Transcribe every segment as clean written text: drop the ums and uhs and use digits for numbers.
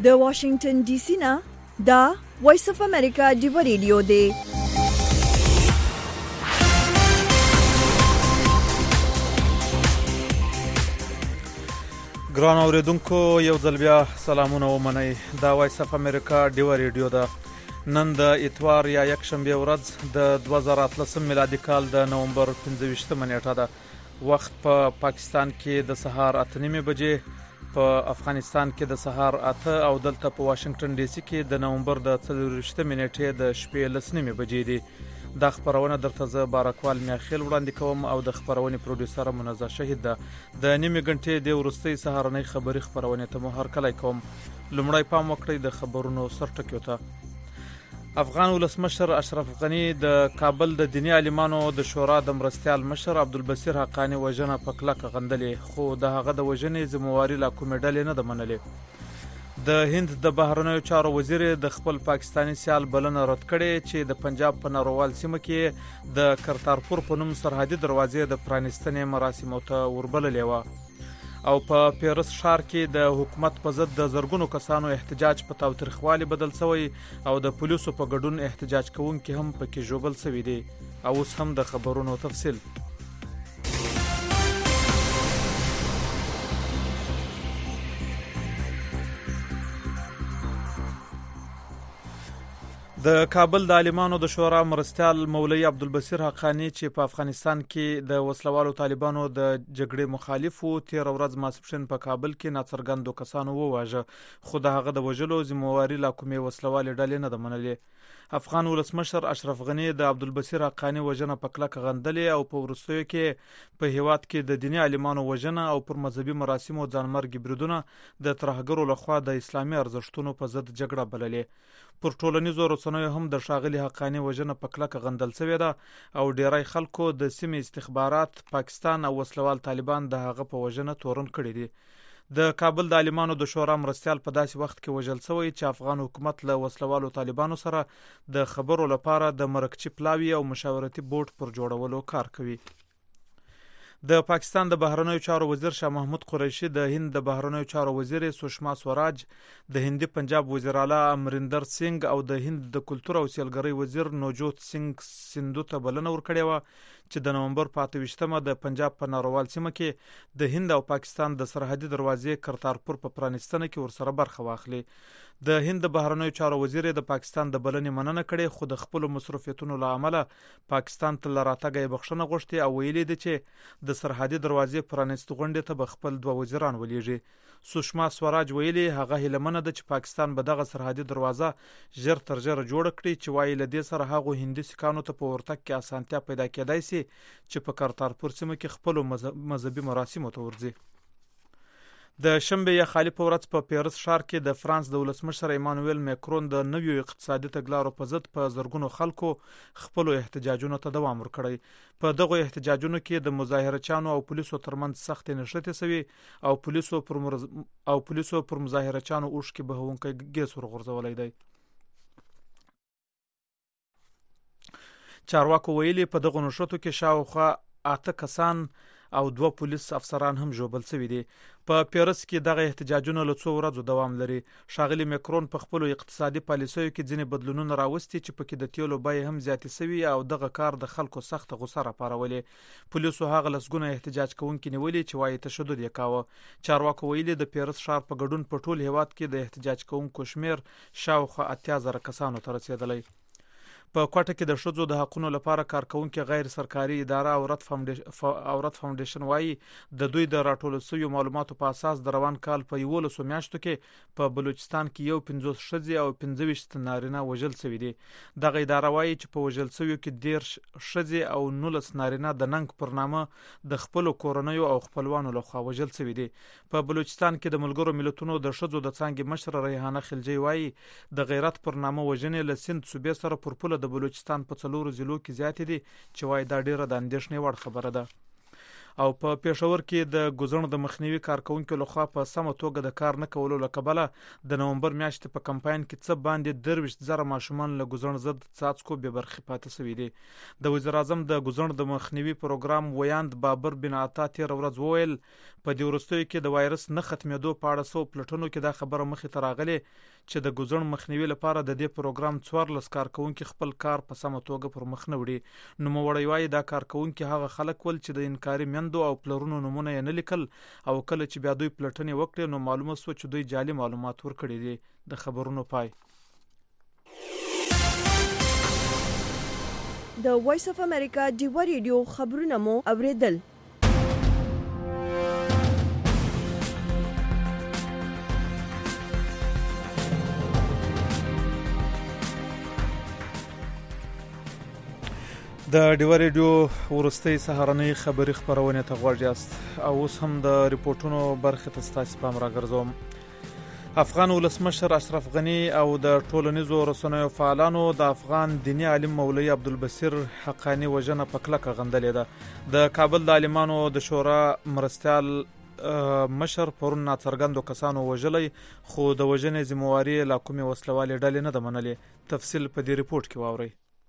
د واشنگټن ډي سي نه دا وایس اف امریکا ډیو ریډیو دی. ګران اوریدونکو یو ځل بیا سلامونه ومنئ. دا وایس اف امریکا ډیو ریډیو ده. نن د اتوار یا یکشنبه ورځ د 2013 میلادي کال د نومبر 25 نیټه ده. وخت په پاکستان کې د سهار 8:30 بجې، په افغانستان کې د سهار 8 او دلته په واشنگټن ډي سي کې د نومبر د 24 نیټې د شپې 10:30 بجې دي. دا خبرونه درته زه بارکوال میاخیل وړاندې کوم او د خبرونې پروډوسر منزه شهید ده. د نیمه غنټې د ورستۍ سهارنۍ خبري خبرونه ته مو هرکلی کوم. لومړی پام وکړئ د خبرونو سرټکیو ته. افغان ولسمشر اشرف غنی د کابل د دینی عالمانو د شورا د مرستیال مشر عبدالبصیر حقانی وژنه په کلکه غندلې، خو د هغه د وژنې ذمہواري لا کومې ډلې نه ده منلې. د هند د بهرنیو چارو وزیر د خپل پاکستانی سیال بلنه رد کړې چې د پنجاب په ناروال سیمه کې د کرتارپور په نوم سرحدي دروازې د پرانیستنې مراسمو ته وربللې وه. او په پیرس ښار کې د حکومت په ضد د زرګونو کسانو احتجاج په تاوتریخوالي بدل شوی او د پولیسو په ګډون احتجاج کوونکي هم پکې ژوبل شوي دي. او اوس هم د خبرونو تفصیل. د کابل د عالمانو د شورا مرستیال مولوي عبدالبصیر حقانی چې په افغانستان کې د وسلوالو طالبانو د جګړې مخالف وو، تیر ورځ ماسپښین په کابل کې ناڅرګندو کسانو وواژه، خو د هغه د وژلو ذمہواري لا کومې وسلوالې ډلې نه ده منلې. افغان ولسمشر اشرف غنی د عبدالبصیر حقانی وژنه په کلکه غندلې او په وروستیو کې په هیواد کې د دینی عالمانو وژنه او پر مذهبي مراسمو ځانمرګي بریدونه د ترهګرو لخوا د اسلامي ارزښتونو په ضد جګړه بللې. پر ټولنیزو رسنیو هم د ښاغلي حقانی وژنه په کلکه غندل شوې ده او ډیری خلکو د سیمې استخبارات پاکستان او وسلوال طالبان د هغه په وژنه تورن کړي دي. د کابل د عالمانو د شورا مرستیال په داسې وخت کې وژل شوی چې افغان حکومت له وسلوالو طالبانو سره د خبرو لپاره د مرکچی پلاوی او مشاورتي بورډ پر جوړولو کار کوي. د پاکستان د بهرنیو چارو وزیر شاه محمود قریشي د هند د بهرنیو چارو وزیر سوشما سوراج، د هندي پنجاب وزیر اعلی امریندر سنگ او د هند د کلتور او سیلګرۍ وزیر نوجوت سنگ سندو ته بلنه ورکړې وه چې د نومبر 25 د پنجاب په ناروال سیمه کې د هند او پاکستان د سرحدي دروازې کرتارپور په پرانیستنه کې ورسره برخه واخلي. د هند د بهرنیو چارو وزیر د پاکستان د بلنې مننه کړې، خو د خپل مصروفیتونو له امله پاکستان ته لراتګ یې بخښنه غوښتي او ویلي دي چې د سرحدي دروازې پرانیست غونډې ته به خپل دوه وزیران ولېږي. سوشما سوراج ویلي هغه هیلمنه ده چې پاکستان به دغه سرحدي دروازه ژر تر ژره جوړه کړي چې وایي له دې سره هغو هندي سیکانو ته په ورتګ کې اسانتیا پیدا کېدای شي چې په کرتارپور سیمه کې خپل مذهبي مراسمو ته ورځي. د شنبه یا خالی په ورځ په پیرس ښار کې د فرانس د ولسمشر ایمانوئل ماکرون د نویو اقتصادي تګلارو په ضد په زرګونو خلکو خپل احتجاجونو ته دوام ورکړی. په دغه احتجاجونو کې د مظاهرچیانو او پولیسو ترمنځ سخت نښتې شوې او پولیسو پر مظاهرچیانو اوښکې بهونکی ګیس ورغورځولی دی. چارواکو ویلي په دغه نښتو کې شاوخوا 8 کسان او 2 پولیس افسران هم ژوبل شوي دي. په پیرس کې دغه احتجاجونه له 2 ورځو دوام لري. ښاغلي ماکرون په خپل اقتصادي پالیسیو کې ځینې بدلونونه راوستي چې پکې د تیلو بیې هم زیاتې شوي او دغه کار د خلکو سخت غوسه راپارولې. پولیسو هغه لسګونه احتجاج کوونکي نیولي چې وایي تشدد یې کاوه. چارواکو ویلي د پیرس ښار په ګډون په ټول هیواد کې د احتجاج کوونکو شمیر شاوخوا 80,000 کسانو ته رسیدلی. په کوټه کې د ښځو د حقوقو لپاره کارکونکي غیر سرکاري اداره اورت فاونډیشن وایي د دوی د راټول شویو معلوماتو په اساس د روان کال په 11 میاشتو کې په بلوچستان کې 50 ښځې او 25 نارینه وژل شوي دي. دغه اداره وایي چې په وژل شویو کې 10 ښځې او 19 نارینه د ننګ پر نامه د خپل کورنیو او خپلوانو لخوا وژل شوي دي. په بلوچستان کې د ملګرو ملتونو د ښځو د څانګې مشر ریحانه خلجی وایي د غیرت پر نامه وژنې له سند صوبې سره پر پوله د بلوچستان په 4 ضلعو کې زیاتې دي چې وایي دا ډیره د اندېښنې وړ خبره ده. او په پېښور کې د ګوزن د مخنیوي کارکونکو لخوا په سمه توګه د کار نه کولو لکبله د نومبر میاشتې په کمپاین کې څه باندې 23,000 ماشومان له ګوزن ضد څاڅکو بې برخې پاتې شوي دي. د وزیر اعظم د ګوزن د مخنیوي پروګرام ویاند بابر بن عطا تیر ورځ وویل په دې وروستیو کې د وایرس نه ختمېدو په اړه سو پلټنو کې دا خبره مخې ته راغلې چې د ګوزن مخنیوي لپاره د دې پروګرام 14 کارکونکو خپل کار په سمه توګه پر مخ نه وړي. نو موړی وایي دا کارکونکو هغه خلک ول چې د انکاري میندو او پلرونو نمونه یې نه لیکل او کله چې بیا دوی پلټنې وکړي نو معلومه شو چې دوی جعلي معلومات ورکړي دي. د خبرونو پای. د وایس اف امریکا ډیوا ریډیو خبرونه مو اوریدل. د ډیوا ریډیو ورستۍ سهارنۍ خبري خبرونه ته غوږ یاست او اوس هم د ریپورتونو برخه ته ستاسو پام راګرځوم. افغان ولسمشر اشرف غنی او د ټولنیزو رسنیو فعالانو د افغان دینی عالم مولوی عبدالبصیر حقانی وژنه په کلکه غندلې ده. د کابل د عالمانو د شورا مرستیال مشر پرون ناڅرګندو کسانو وژلې خو د وژنې ذمہواری لا کومې وسلوالې ډلې نه ده منلې. تفصیل په دې ریپورت کې واورئ.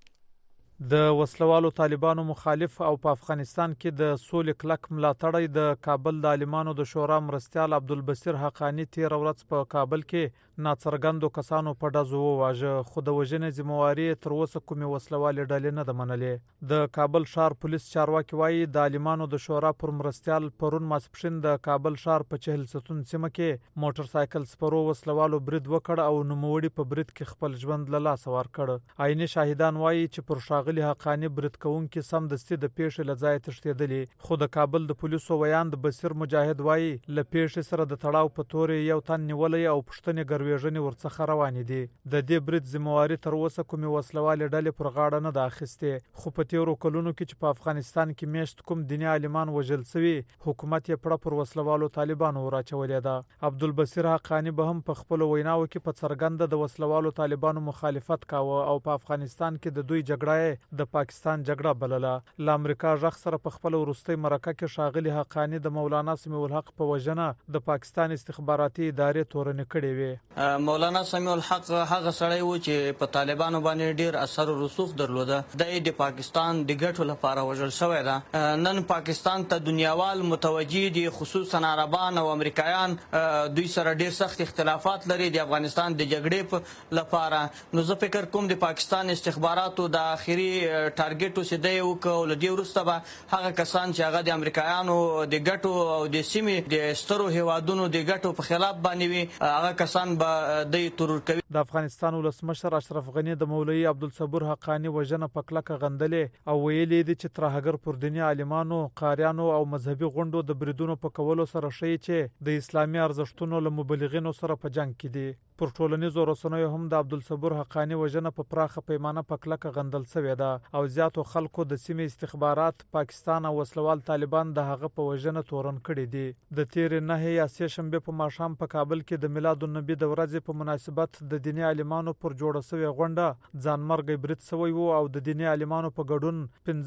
د وسلوالو طالبانو مخالف او په افغانستان کې د سولې کلک ملاتړی د کابل د عالمانو د شورا مرستیال عبدالبصیر حقانی تیر ورځ په کابل کې ناڅرګندو کسانو په ډزو وواژه خو د وژنې ذمہواری تر اوسه کومې وسلوالې ډلې نه ده منلې. د کابل ښار پولیس چارواکي وایي د عالمانو د شورا پر مرستیال پرون ماسپښین د کابل ښار په چهل ستون سیمه کې موټر سایکل سپرو وسلوالو برید وکړ او نوموړي په برید کې خپل ژوند له لاسه ورکړ. عیني شاهدان وایي چې پر ښاغلي حقانی برید کوونکي سمدستي د پیښې له ځایه تښتېدلي خو د کابل د پولیسو ویاند بصیر مجاهد وایي له پیښې سره د تړاو په تورې یو تن نیولې او پښتنې ګرویژنې ورڅخه روانې دي. د دې برید ذمہواری تر اوسه کومې وسلوالې ډلې پر غاړه نه ده اخیستې خو په تیرو کلونو کې چې په افغانستان کې میشت کوم دیني عالمان وژل شوي حکومت یې پړه پر وسلوالو طالبانو وراچولې ده. عبدالبصیر حقانی به هم په خپل ویناو کې په څرګنده د وسلوالو طالبانو مخالفت کاوه او په افغانستان کې د دوی جګړه د پاکستان جګړه بلله. له امریکا ژغ سره په خپل وروستۍ مرکه کې ښاغلي حقانی د مولانا سمیع الحق په وژنه د پاکستان استخباراتي ادارې تورنې کړې وې. مولانا سمیع الحق هغه سړی و چې په طالبانو باندې ډیر اثر او رسوخ درلوده. د پاکستان د ګټو لپاره وژل شوی ده. نن پاکستان ته دنیاوال متوجي دي خصوصا عربان او امریکایان دوی سره ډیر سخت اختلافات لري د افغانستان د جګړې لپاره. نو زه فکر کوم د پاکستان استخباراتو د اخیری ټارګټ وسیده یو کول دی ورسته به هغه کسان چې هغه د امریکایانو د ګټو او د سیمې د سترو هیوادونو د ګټو په خلاف باندې وي هغه کسان به د ترور کوي. د افغانستان ولسمشر اشرف غنی د مولوی عبدالصبور حقانی وژنه په کلکه غندلې او ویلي دي چې ترهګر پر دیني عالمانو قاریانو او مذهبي غونډو د بریدونو په کولو سره شي چې د اسلامي ارزښتونو له مبلغینو سره په جنگ کې دي. پر ټولنیزو رسنیو هم د عبدالصبور حقانی وژنه په پراخه پیمانه په کلکه غندل شوې ده او زیاتو خلکو د سیمې استخبارات پاکستان او وسلوال طالبان د هغه په وژنه تورن کړي دي. د تیر نه یا سه شنبه په ماښام په کابل کې د میلاد النبی د ورځې په مناسبت د دیني عالمانو پر جوړه شوې غونډه ځانمرګي برید شوی وو او د دیني عالمانو په ګډون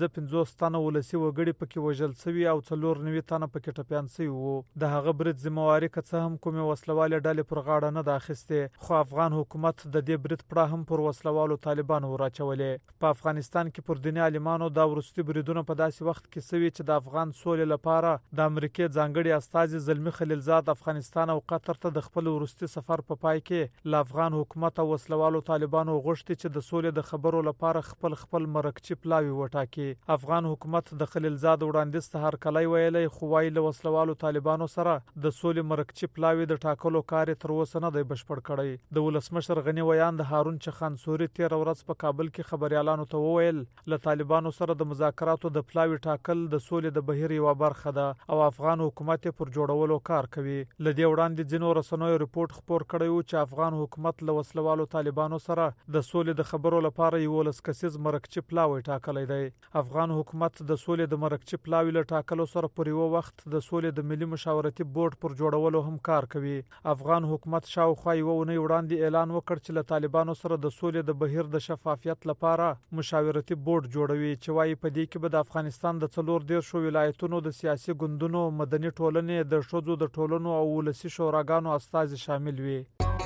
55 تنه ولسی وګړي پکې وژل شوی او 94 تنه پکې ټپيان شوی وو. د هغه برید ذمہواری که څه هم کومه وسلواله ډلې پر غاړه نه ده اخیسته خو افغان حکومت د دې برید پړه هم پر وسلوالو طالبانو راچولې. په افغانستان کې پر دیني عالمانو دا ورستي بریدونه په داسې وخت کې سوي چې د افغان سولې لپاره د امریکای ځانګړي استازي زلمی خلیلزاد افغانستان او قطر ته د خپل ورستي سفر په پای کې ل افغان حکومت او وسلوالو طالبانو غوښتي چې د سولې د خبرو لپاره خپل مرکچی پلاوی وټاکي. افغان حکومت د خلیلزاد وړاندیز ته هر کله ویلي خو وایي له وسلوالو طالبانو سره د سولې مرکچی پلاوی د ټاکلو کار تر اوسه نه دی بشپړ کړی. د ولسمشر غنی ویاند هارون چخان سوري تیر ورځ په کابل کې خبريالانو ته وویل له طالبانو سره د مذاکراتو د پلاوی ټاکل د سولې د بهیر یو برخه ده او افغان حکومت پر جوړولو کار کوي. لدې وړاندې ځینو رسنیو ریپورت خبر کړی و چې افغان حکومت له وسلوالو طالبانو سره د سولې د خبرو لپاره یو لسکسیز مرکچی پلاوی ټاکلی دی. افغان حکومت د سولې د مرکچی پلاوی له ټاکلو سره پر یو وخت د سولې د ملي مشاورتي بورډ پر جوړولو هم کار کوي. افغان حکومت شاوخوا یو اونۍ وړاندې اعلان وکړ چې له طالبانو سره د سولې د بهیر د شفافیت لپاره مشاورتي بورډ جوړوي چې وايي په دې کې به د افغانستان د 14 ولایتونو د سیاسي ګوندونو، مدني ټولنې، د ښځو د ټولنو او ولسي شوراګانو استازي شامل وي.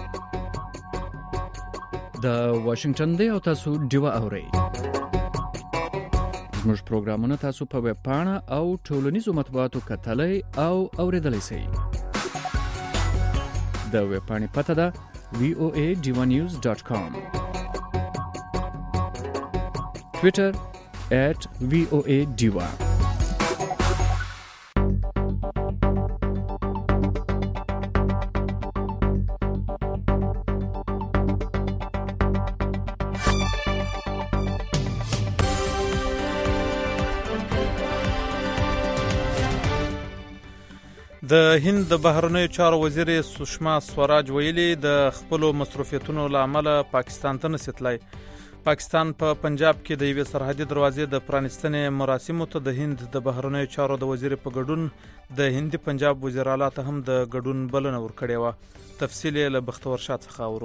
د واشنگټن دی او تاسو ډیوه اورئ. زموږ پروګرامونه تاسو په ویب پاڼه او ټولنیزو مطبوعاتو کتلای او اوریدلای شئ. د ویب پاڼې پته ده voadivanews.com. Twitter @voadiva. د هند د بهرنیو چارو وزیر سشما سوراج ویلي د خپل مصروفیتونو لامل پاکستان ته نسیتلای. پاکستان په پنجاب کې د یوې سرحدي دروازې د پرانستنې مراسمو ته د هند د بهرنیو چارو د وزیر په ګډون د هندي پنجاب وزیر اعلی ته هم د ګډون بلنه ورکړې و. تفصیل یې له بختور شاه څخه اورو.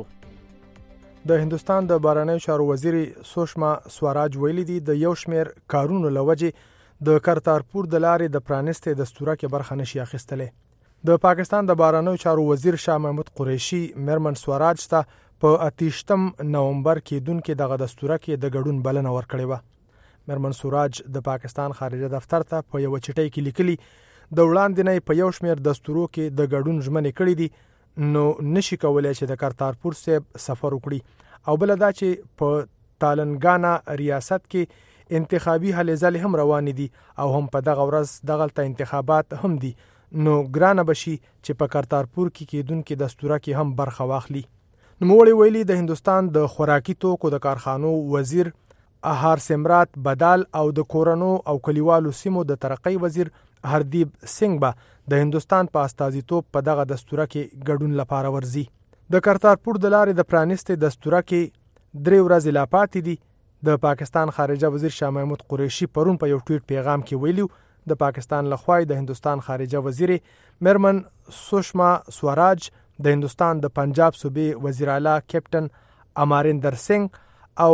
د هندستان د بهرنیو چارو وزیر سشما سوراج ویلي دي د یو شمیر کارونو لوجه د کرتارپور د لارې د پرانستې دستوره کې برخه نشي اخیستلې. د پاکستان د بهرنیو چارو وزیر شاه محمود قریشي مرمن سوراج ته په 28 نومبر کې دونکو دغه دستوره کې د ګډون بلنه ورکړې و. مرمن سوراج د پاکستان خارجه دفتر ته په یو چټۍ کې لیکلي د وړاندې نه په یو شمیر دستورو کې د ګډون ژمنې کړې دي نو نشي کولای چې د کرتارپور سیب سفر وکړي او بل دا چې په تالنګانا ریاست کې انتخابي هلې ځلې هم روان دي او هم په دغه ورځ دغلته انتخابات هم دي نو ګرانه بشي چې په کرتارپور کې کېدونکو دستوره کې هم برخه واخلي. نوموړي ویلي د هندستان د خوراکي توکو د کارخانو وزیر احار سمرات بدال او د کورونو او کلیوالو سیمو د ترقۍ وزیر هردیب سنگ به د هندستان په استازیتوب په دغه دستوره کې ګډون لپاره ورزي. د کرتارپور د لارې د پرانستې دستوره کې 3 ورځې لا پاتې دي. د پاکستان خارجه وزیر شاه محمود قریشي پرون په یو ټویټ پیغام کې ویلو د پاکستان لخوا د هندستان خارجه وزیر مرمن سشما سوراج د هندستان د پنجاب صوبې وزیر اعلی کیپټن اماریندر سنگ او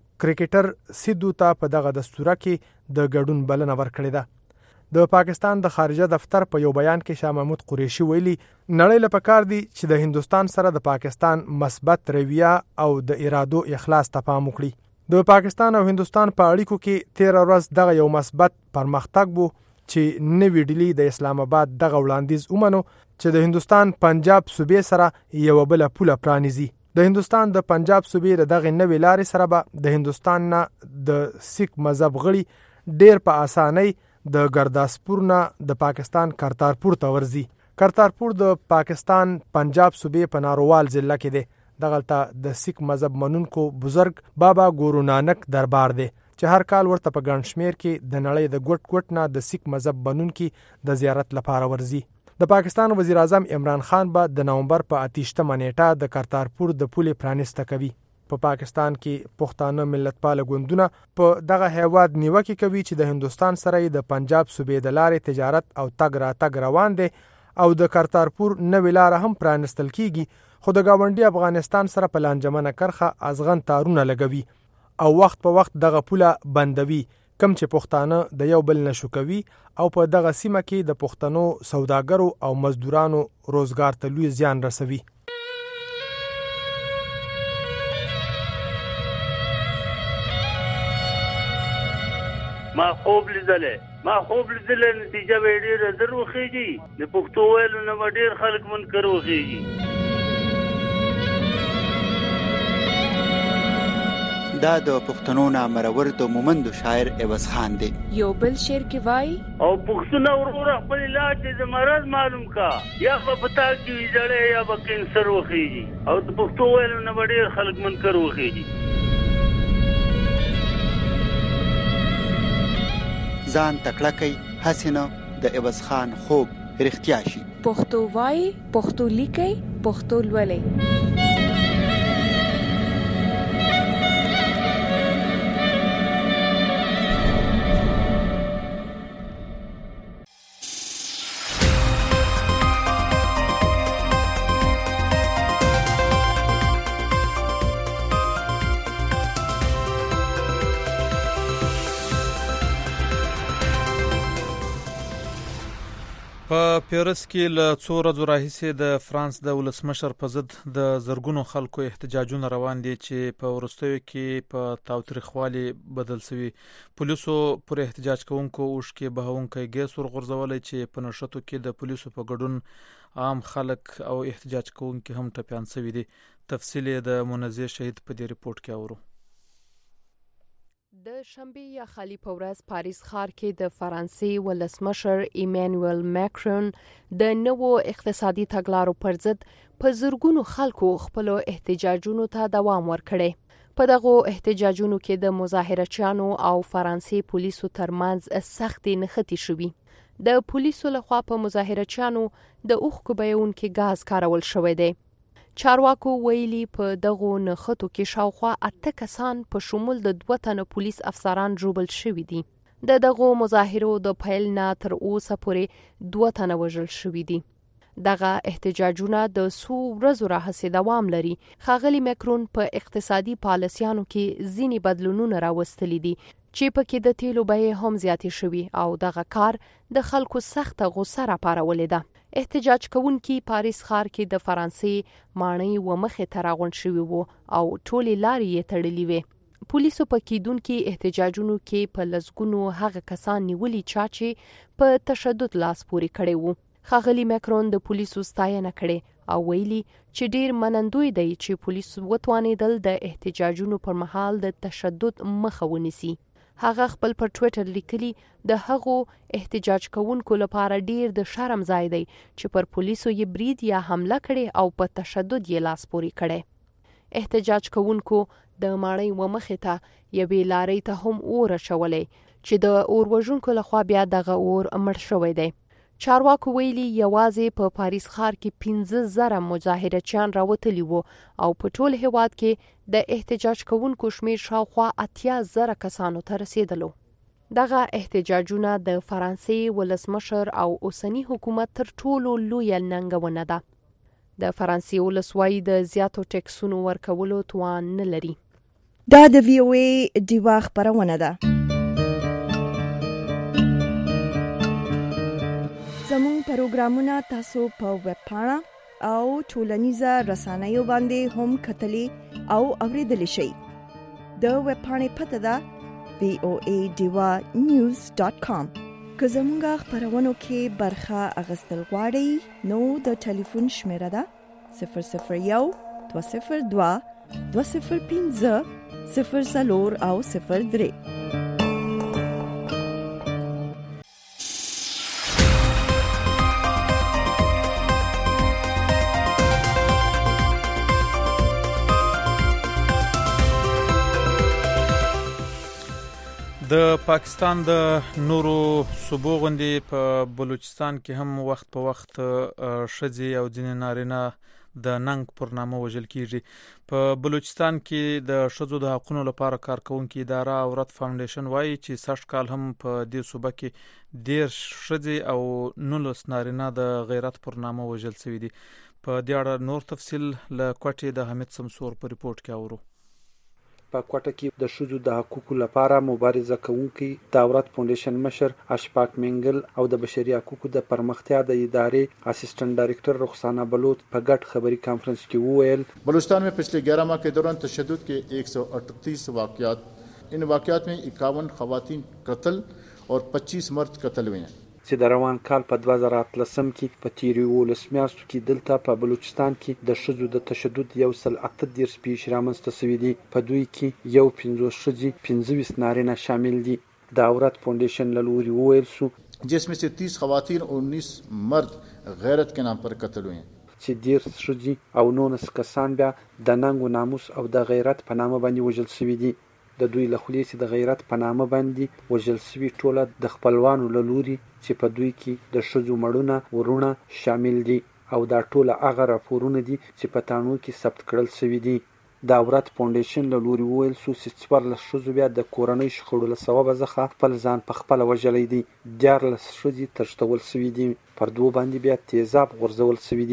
کرکټر سیدو ته په دغه دستوره کې د ګډون بلنه ورکړې ده. د پاکستان د خارجه دفتر په یو بیان کې شاه محمود قریشي ویلي نړۍ له پکار دي چې د هندستان سره د پاکستان مثبت رویه او د ارادو اخلاص ته پام وکړي. د پاکستان او هندستان په اړیکو کې 13 ورځ دغه یو مثبت پرمختګ وو چې نوی ډیلی د اسلام آباد دغه وړاندیز ومنو چې د هندستان پنجاب صوبې سره یو بل پوله پرانیزي. د هندستان د پنجاب صوبې دغه نوی لارې سره به د هندستان نه د سیک مذهب غړي ډیر په اسانۍ د ګرداسپور نه د پاکستان کرتارپور ته ورزي. کرتارپور د پاکستان پنجاب صوبې په نارووال ضلع کې دی. دغلته د سیک مذهب منونکو بزرگ بابا ګورو نانک دربار دی چې هر کال ورته په ګڼ شمیر کې د نړۍ د ګوټ نه د سیک مذهب منونکي د زیارت لپاره ورزي. د پاکستان وزیر اعظم عمران خان به د نومبر په 28 نیټه د کرتارپور د پولې پرانسته کوي. په پاکستان کې پښتانه ملتپال ګوندونه په دغه هیواد نیوکه کوي چې د هندستان سره د پنجاب صوبې د لارې تجارت او تګ را تګ روان دي او د کرتارپور نوې لار هم پرانستل کیږي خو د گاونډي افغانستان سره په لانجمنه کرخه ازغن تارونه لګوي او وخت په وخت دغه پوله بندوي کم چې پښتانه د یو بل نشو کوي او په دغه سیمه کې د پښتنو سوداګرو او مزدورانو روزګار ته لوی زیان رسوي. ما خوب لیدلې نتیجه به ډېره در وخیږي د پښتو ویلو نه به ډېر خلک منکر وخیږي. دا د پښتنو نامرور د مومندو شاعر عوض خان دی. یو بل شعر کې وای او پښتون ورور خپل علاج د مرض معلوم کا یا په پتا کې جړې یا په کینسر وخیږي او د پښتو ویلو نه به ډېر خلک منکر وخیږي. ځان تکړه کوي حسینه د عوض خان خوب رښتیا شي. پښتو وای پښتو لیکي پښتو لولي. پیرس کې له څو ورځو راهیسې د فرانس د ولسمشر په ضد د زرګونو خلکو احتجاجونه روان دي چې په وروستیو کې په تاوتریخوالي بدل شوي. پولیسو پر احتجاج کوونکو اوښکې بهونکی ګیس ورغورځولی چې په نښتو کې د پولیسو په ګډون عام خلک او احتجاج کوونکي هم ټپیان شوي دي. تفصیل یې د منزه شهید په دې ریپورت کې اورو. د شنبه یا خالی په ورځ پاریس ښار کې د فرانسې ولسمشر ایمانوئل ماکرون د نوو اقتصادي تګلارو پر ضد په زرګونو خلکو خپل احتجاجونو ته دوام ورکړی. په دغه احتجاجونو کې د مظاهرچیانو او فرانسې پولیسو ترمنځ سختې نښتې شوې. د پولیسو لخوا په مظاهرچیانو د اوښکو بهونکي ګاز کارول شوی دی. چارواکو ویلي په دغو نښتو کې شاوخوا 8 کسان په شمول د 2 تنه پولیس افسران ژوبل شوي دي. د دغو مظاهرو د پیل نه تر اوسه پورې 2 تنه وژل شوي دي. دغه احتجاجونه د څو ورځو راهیسې دوام لري. ښاغلي ماکرون په اقتصادي پالیسیانو کې ځینې بدلونونه راوستلي دي چې پکې د تیلو بیې هم زیاتې شوي او دغه کار د خلکو سخته غوسه راپارولې ده. احتجاج کوونکي پاریس ښار کې د فرانسې ماڼۍ و مخې ته راغونډ شوي وو او ټولې لارې یې تړلې وې. پولیسو په کېدونکي احتجاجونو کې په لسګونو هغه کسان نیولي چا چې په تشدد لاس پورې کړی وو. ښاغلي ماکرون د پولیسو ستاینه کړې او ویلي چې ډیر منندوی دی چې پولیسو وتوانېدل د احتجاجونو پر مهال د تشدد مخه ونیسي. هغه خپل پر ټویټر لیکلي د هغو احتجاج کوونکو لپاره ډیر د شرم ځای دی چې پر پولیسو یې برید یا حمله کړي او په تشدد یې لاس پورې کړي. احتجاج کوونکو د ماڼۍ و مخې ته یوې لارۍ ته هم اور اچولی چې د اور وژونکو لخوا بیا دغه اور مړ شوی دی. چارواکو ویلي یوازې په پاریس ښار کې 15,000 مظاهرچیان راوتلي وو او په ټول هیواد کې د احتجاج کوونکو شمیر شاوخوا 80,000 کسانو ته رسیدلو. دغه احتجاجونه د فرانسې ولسمشر او اوسنی حکومت تر ټولو لویه ننګونه ده. د فرانسې ولسوالۍ د زیاتو ټیکسونو ورکولو توان نه لري. دا د وی او ای ډیوا خبرونه ده. زموږ پروګرامونه تاسو په ویب پاڼه او ټولنیزه رسنیو باندې هم کتلی او اوریدلی شئ. د ویب پاڼې پته ده voadivanews.com. که زموږ خبرونو کې برخه اخیستل غواړئ نو د ټلیفون شمیره ده 001 202 205 04 او 03. د پاکستان د نورو صوبو غوندې په بلوچستان کې هم وخت په وخت ښځې او ځینې نارینه د ننګ پر نامه وژل کیږي. په بلوچستان کې د ښځو د حقوقو لپاره کارکونکې اداره عورت فاونډیشن وایي چې سږ کال هم په دې صوبه کې 10 ښځې او 19 نارینه د غیرت پر نامه وژل شوي دي. په دې اړه نور تفصیل له کوټې د حمید سمسور په ریپورت کې اورو. په کوټه کې د ښځو د حقوقو لپاره مبارزه کوونکي د عورت فاونډیشن مشر اشفاق منګل او د بشري حقوقو د پرمختیا د ادارې اسسټنټ ډایریکټر رخسانه بلوچ په ګډ خبري کانفرنس کې وویل بلوچستان में पिछले 11 माह के दौरान तशद्दुद के 138 वाकयात, इन वाकयात में 51 खवातीन कत्ल और 25 मर्द कत्ल हुए हैं. چې د روان کال په 2013 کې په تیرو 19 میاشتو کې دلته په بلوچستان کې د ښځو د تشدد 138 پیښې رامنځته شوې دي. په دوی کې 50 ښځې 25 نارینه شامل دي. د عورت فاونډیشن له لوري وویل شو जिसमें से 30 खवातीन और 19 मर्द गैरत के नाम पर कत्ल हुए हैं. چې 10 ښځې او 19 کسان بیا د ننګ و ناموس او د غیرت په نامه باندې وژل شوي دي. د دوی له خولې چې د غیرت په نامه باندې وژل شوي ټوله د خپلوانو له لوري چې په دوی کې د ښځو مړونه ورونه شامل دي او دا ټوله هغه راپورونه دي چې په تاڼو کې ثبت کړل شوي دي. د عورت فاونډیشن له لوري وویل شو چې 14 ښځو بیا د کورنۍ شخړو له سببه څخه خپل ځان په خپله وژلی دی. 14 ښځې تښتول شوي دي. پر دوو باندې بیا تیزاب غورځول شوي دي.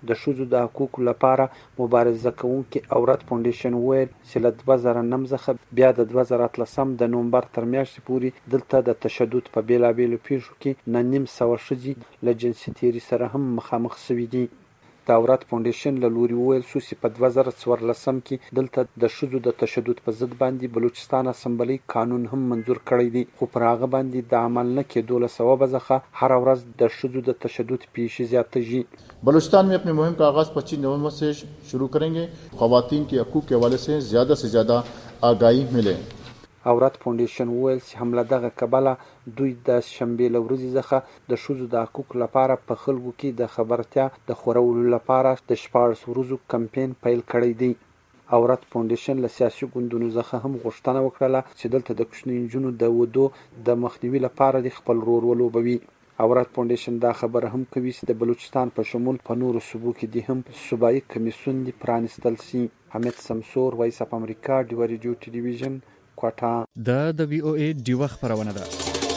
د ښځو د حقوقو لپاره مبارزه کوونکي عورت فاونډیشن ویل چې له 2009 څخه بیا د 2013 د نومبر تر میاشتې پورې دلته د تشدد په بیلابیلو پیښو کې 900 ښځې له جنسي تیري سره هم مخامخ شوي دي. د عورت فاونډیشن له لوري وویل شو چې په 2014 کې دلته د ښځو د تشدد په ضد باندې بلوچستان اسمبلی قانون هم منظور کړی دی، خو پر هغه باندې د عمل نه کېدو له سببه څخه هر ورځ د ښځو د تشدد پیښې زیاتېږي. بلوچستان में अपनी मुहिम का आगाज 25 नवंबर से शुरू करेंगे. ख्वातीन के हकूक़ के हवाले से ज़्यादा आगाही मिले. عورت فاونډیشن وویل چې هم له دغه کبله دوی د شنبې له ورځې څخه د ښځو د حقوقو لپاره په خلکو کې د خبرتیا د خورولو لپاره د 14 ورځو کمپاین پیل کړی دی. عورت فاونډیشن له سیاسي ګوندونو څخه هم غوښتنه وکړه چې دلته د کوچنیو نجونو د ودو د مخنیوي لپاره د خپل رول ولوبوي. عورت فاونډیشن دا خبره هم کوي چې د بلوچستان په شمول په نورو صوبو کې د هم صوبایي کمیسیون دي پرانستل شي. حمید سمسور، وایس اف امریکا، ډیوا ریډیو ټلویزیون، کوټا. د وی او ای ډیوا خبرونه ده.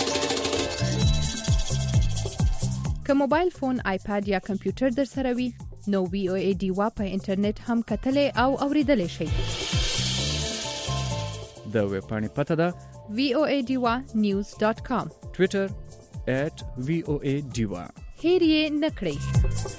که موبایل فون، آیپاد یا کمپیوټر در سره وي نو وی او ای ډیوا په انټرنیټ هم کتلې او اوریدلې شي. د ویب پاڼې پته ده voadewa.news.com. ټویټر @voadewa. هیر یې نکړئ.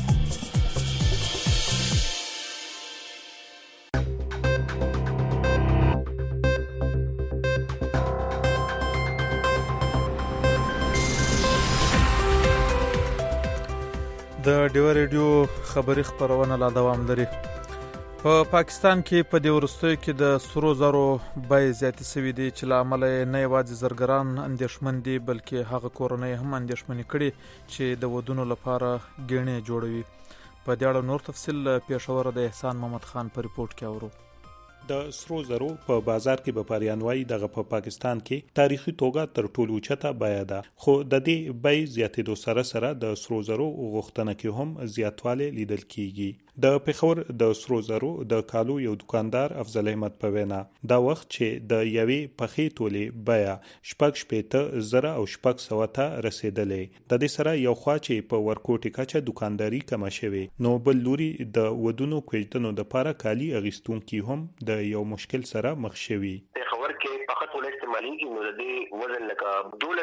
د ډیوا ریډیو خبری خبرونه لا دوام لري. په پاکستان کې په دې وروستیو کې د سرو زرو بیې زیاتې شوې دي چې له امله نه یوازې زرګران اندېښمن دي بلکې هغه کورنۍ هم اندېښمنې کړي چې د ودونو لپاره ګېڼې جوړوي. په دې اړه نور تفصیل پېښور د احسان محمد خان په ریپورت کې اورو. د سرو زرو په بازار کې به پاریانوي دغه په پاکستان کې تاریخي توګه تر ټولو اوچته بیه ده، خو د دې بیې زیاتېدو سره د سرو زرو غوښتنه کې هم زیاتوالی لیدل کیږي. د پېښور د سرو زرو د کالو یو دکاندار افضل احمد په وینا دا وخت چې د یوې پخې تولې بیه 6.5 او 600 ته رسیدلې، د دې سره یو خوا چې په ورکوټي کچه دکانداري کمه شوې، نو بل لوري د ودونو کوژدنو د لپاره کالي اغوستونکي هم د یو مشکل سره مخ شوي. پېښور کې فقط ول استعمالي نو د وزن لکه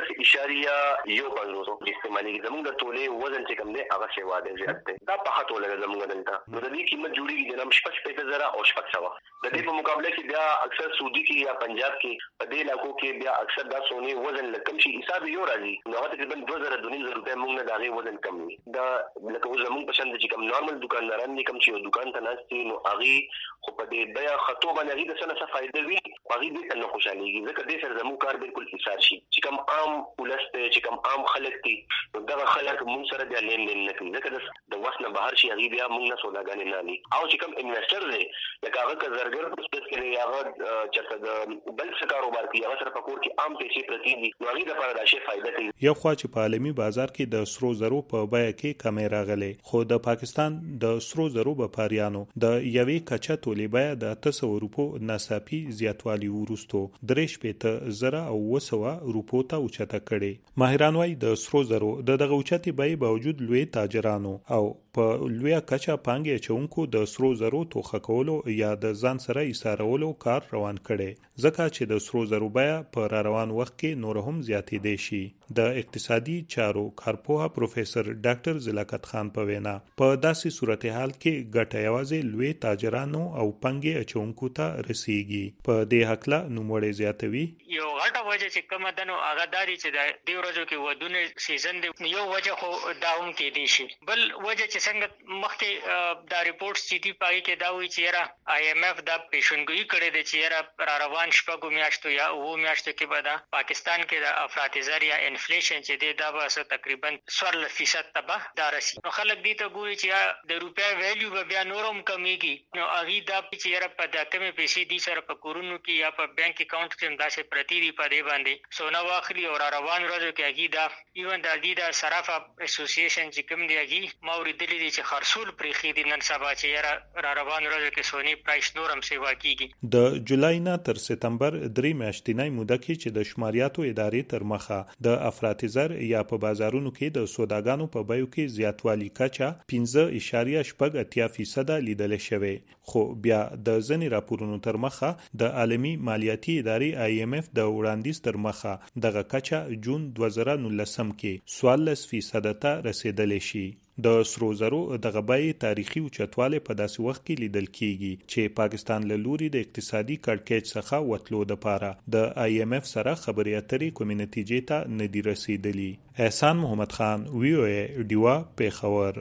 12.1 استعمالي زموږ د تولې وزن چې کوم دی هغه شی واده زیات دی. دا فقط ول زموږ دلته نو د دې قیمت جوړیږي د 6.5 او 600. د دې په مقابله کې بیا اکثر سعودي کې یا پنجاب کې په دې علاقو کې بیا اکثر دا سونی وزن لکم شي حساب یو راځي نو هغه تقریبا 2000 روپے موږ نه داغه وزن کم وي. دا لکه زموږ په شان چې کوم نارمل دکانداران دي کوم چې دکان ته ناشتي نو هغه خو په دې بیا خطو باندې د څه فائدہ وي هغه دې نه خوشاليږي ځکه دې سره زموږ کار بالکل ایثار شي چې کوم عام ولسته چې کوم عام خلک دي دا خلک موږ سره د لین دین نه کوي ځکه د وسنه بهر شي هغه بیا موږ نه سوداګانې نه لي او چې کوم انویسټر دی لکه هغه کزرګر په سپیس کې هغه چې د بل څه کاروبار کوي هغه سره په کور کې عام پیسې پرتی دي نو هغه د لپاره دا شی فائدہ کوي. یو خوا چې په عالمي بازار کې د سرو زرو په بیه کې کمې راغلې، خو د پاکستان د سرو زرو بپاریانو د یوې کچه تولې بیه د 800 روپو ناڅاپي زیاتوالی وروسته 3.0 او 200 روپو ته اوچته کړي. ماهران وايي د سرو زرو دغه اوچتې بیې باوجود لوی تاجرانو او په لوی کچه پانګې چونکو د سرو زرو توخه کولو یا د ځان سره ایثارولو کار روان کړي، ځکه چې د سرو زرو بیه په روان وخت کې نور هم زیاتې دي شي. د اقتصادي چارو کارپوه پروفیسور ډاکټر زلاکت خان په وینا په داسې صورتحال کې ګټه یوازې لوی تاجرانو او پانګې اچونکو ته رسیږي. په دې حقله نوموړی زیاتوي یو غټه وجه چې کومه دنو هغه داري چې د دې ورځو کې ودونه سیزن دی یو وجه خو داوم کې دي شي. بل وجه چې څنګه مخکې دا ریپورت چې دی پای کې دا وی چې را آی ایم ایف دا پیشنګوئی کړی دی چې را روان شپږو میاشتو یا اوو میاشتو کې به دا پاکستان کې د افراط زر یا انفلیشن چې دی دا به تقریبا 14% تبه دا رسی. نو خلک دې ته ګوري چې د روپیا ویلیو به بیا نورم کمیږي نو هغه دا چې را په دکمه پیسې دي سره په کورونو کې یا په بانک اکاونټ کې داسې پرتی دي په دې باندې سونه واخلي او را روان ورځو کې اگې دا ایون د دې د صرافه اسوسییشن چې کوم دی اگې ما اوریدلي دي چې خرصول پرېښي دي نن سبا چې را روان ورځو کې سونی پرایس نورم سیوا کیږي. د جولای نه تر سپتمبر 3 میاشتنۍ موده کې چې د شماریاتو ادارې تر مخه د افراطي زر یا په بازارونو کې د سوداګانو په بیو کې زیاتوالی کچه 15.8% لیدل شوی، خو بیا د ځینې راپورونو تر مخه د عالمي مالیاتي ادارې IMF د وړاندیز تر مخه دغه کچه جون 2019 کې 14% ته رسیدلی شي. د سرو زرو دغه بیې تاریخي اوچتوالی په داسې وخت کې لیدل کیږي چې پاکستان له لوري د اقتصادي کړکېچ څخه وتلو دپاره د IMF سره خبرې اترې کومې نتیجې ته نه دي رسیدلي. احسان محمد خان VOA ډیوا پیښور.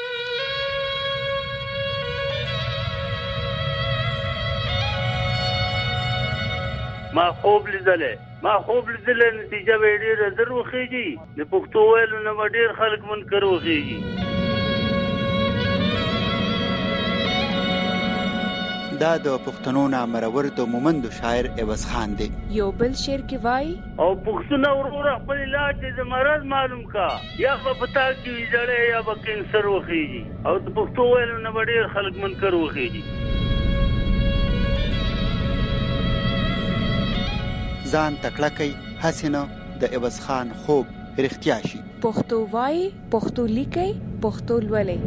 ما خوب لیدلې نتیجه به ډېره زر وخیږي. د پښتو ویلو نه به ډېر خلک منکر وخیږي. دا د پښتنو نامرور د مومندو شاعر عوض خان دی. یو بل شعر کې وای او پښتون وروره خپل علاج د مرض معلوم کا یا په پتا کې ویجړې یا په کینسر وخیږي او د پښتو ویلو نه به ډېر خلک منکر وخیږي. ځان تکړه کوي هسې نه د عوض خان خوب رښتیا شي. پښتو وای، پښتو لیکي، پښتو لولي.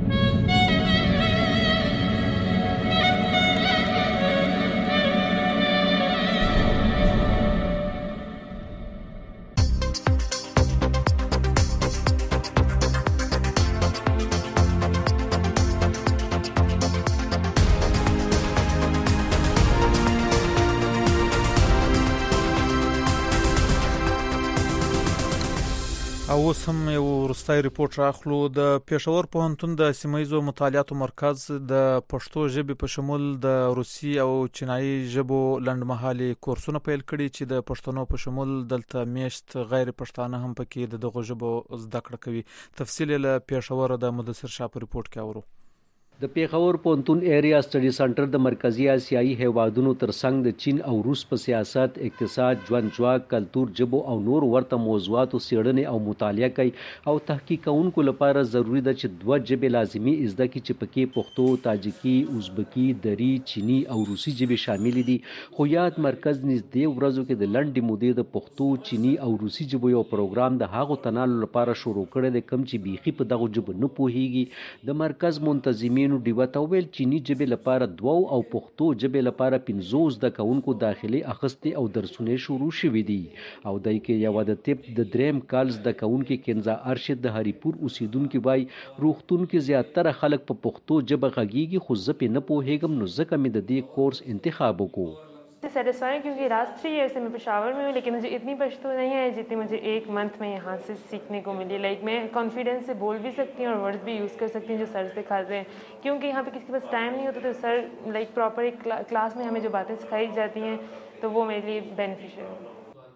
او سم یو ورستای ریپورت راخلو. د پېښور پوهنتون د سیمایزو مطالعاتو مرکز د پښتو ژبې په شمول د روسي او چینایي ژبو لنډمهالي کورسونه پیل کړي چې د پښتنو په شمول دلته میشت غیر پښتانه هم پکې دغه ژبو زده کړه کوي. تفصیل له پېښور د مدثر شاه په ریپورت کې اورو. د پیښور پوهنتون ایریا سټډي سنټر د مرکزی آسیایي هیوادونو ترڅنګ د چین او روس په سیاست، اقتصاد، ژوند ځواک، کلتور، ژبو او نور ورته موضوعاتو څېړنې او مطالعه کوي او تحقیق کوونکو لپاره ضروری ده چې دوه ژبې لازمي زده کړي چې پکې پښتو، تاجکي، ازبکي، دری، چینی او روسي ژبې شامل دي. خو یاد مرکز نږدې ورځو کې د لنډې مودې د پښتو، چینی او روسي ژبو یو پروګرام د هغو تنالو لپاره شروع کړی دی کوم چې بیخي په دغو ژبو نه پوهیږي. د مرکز منتظمین ډیوه ته وویل چینی ژبې لپاره 2 او پښتو ژبې لپاره 15 زده کوونکو داخلي اخیستې او درسونه شروع شوي دي. او دای کې یو د طب د دریم کال زده کوونکي کنزا ارشد د هریپور اوسیدونکي وای روغتون کې زیاتره خلک په پښتو ژبه غږیږي خو زه پې نه پوهیږم نو ځکه مې د دې کورس انتخاب وکړو. सेटिस्फाइंग क्योंकि लास्ट 3 ईयर से मैं पेशावर में हूँ लेकिन मुझे इतनी पश्तो नहीं है जितनी मुझे 1 मंथ में यहाँ से सीखने को मिली. लाइक मैं कॉन्फिडेंस से बोल भी सकती हूँ और वर्ड्स भी यूज़ कर सकती हूँ जो सर सिखाते हैं क्योंकि यहाँ पे किसी के पास टाइम नहीं होता तो सर लाइक प्रॉपर एक क्लास में हमें जो बातें सिखाई जाती हैं तो वो मेरे लिए बेनिफिशियल है.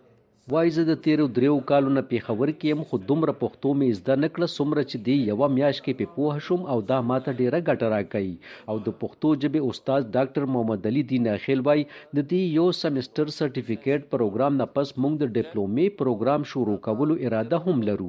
وای زه د تیرو 3 کالو نه پیښور کې یم خو دومره پښتو مې زده نه کړه څومره چې دی یوه میاشت کې پې پوه شوم او دا ماته ډیره ګټه راکوي. او د پښتو ژبې استاد ډاکټر محمد علي دین اخیل وای د دې یو سمستر سرټیفیکیټ پروګرام نه پس موږ د ډیپلومې پروګرام شروع کولو اراده هم لرو.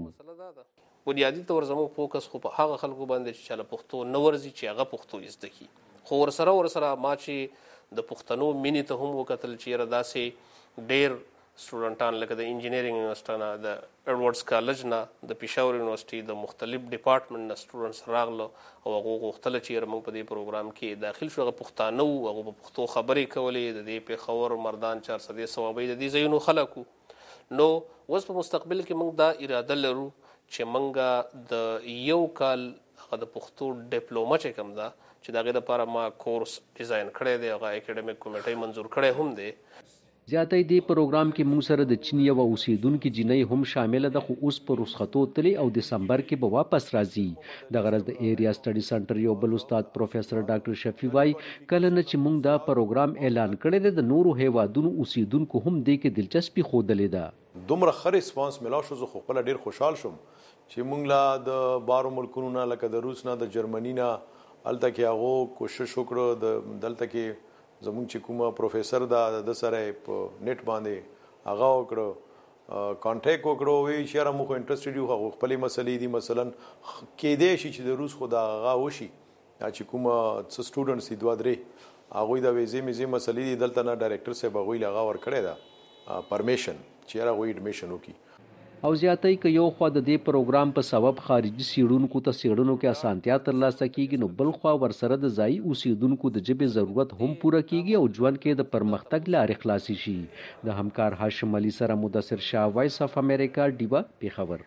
بنیادی طور زموږ فوکس خو په هغه خلکو باندې چې چاله پښتو نه ورځي چې هغه پښتو زده کړي خو ورسره ما چې د پښتنو مینې ته هم وکتل چې یاره داسې ډیر سټوډنټان لکه د انجینیرینګ یونیورسټي نه د ایډورډز کالج نه د پېښور یونیورسټي د مختلف ډپارټمنټ نه سټوډنټس راغله او هغو غوښتله چې یاره موږ په دې پروګرام کې داخل شو. هغه پښتانه وو هغو په پښتو خبرې کولې د دې پېښور مردان 400 صوابۍ د دې ځایونو خلک وو. نو اوس په مستقبل کې موږ دا اراده لرو چې موږ د یو کال هغه د پښتو ډیپلومه چې کوم ده چې د هغې دپاره ما کورس ډیزاین کړی دی هغه اکیډمیک کمیټۍ منظور کړی هم دی. زیاتې دې پروګرام کې موږ سره د چین یوه اوسیدونکي جینۍ هم شامله ده خو اوس په رخصتو تللی او دسمبر کې به واپس راځي. د غرض د ایریا سټډي سنټر یو بل استاد پروفیسر ډاکټر شفیع وای کله نه چې موږ دا پروګرام اعلان کړی دی د نورو هیوادونو اوسیدونکو هم دې کې دلچسپي ښودلې ده. دومره ښه ریسپانس ملاو شو زه خو خپله ډېر خوشحال شوم چې موږ لا د بارو ملکونو نه لکه د روس نه د جرمني نه هلته کې هغو کوشش وکړو د دلته کې زمونږ چې کومه پروفیسر ده د سره په نیټ باندې هغه وکړو کانټیکټ وکړو وی چې را مخ انټرېسټډ یو خپل مسلې دي مثلا کې دې شي چې د روس خدا هغه وشي چې کوم سټوډنټس دي 2-3 هغه د ویزې مزي مسلې دي دلته نه ډایرکټر صاحب هغه لغا ور کړی دا پرمیشن چې هغه ایډمیشن وکي او زیاتې ک یو خو د دې پروګرام په سبب خارجي سیډونکو ته سیډونو کې اسانتیا ترلاسه کیږي نو بل خو ورسره د ځای اوسیدونکو د جبې ضرورت هم پوره کیږي او ژوند کې د پرمختګ لارې خلاصي شي د همکار هاشم علي سره مدثر شاه وایس اف امریکا ډیبا پیښور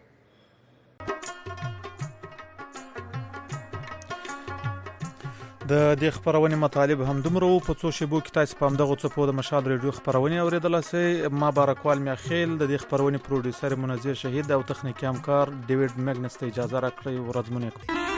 د دې خبرونه مطالب هم دومره په څو شیبو کې تاسو په همدغه څپو د مشال ریډیو خبرونه اوریدل سي ما بارکوال میاخیل د دې خبرونه پروډوسر منزیر شهید او تخنیکی همکار ډیوډ میګنس ته اجازه راکړی ورځمنه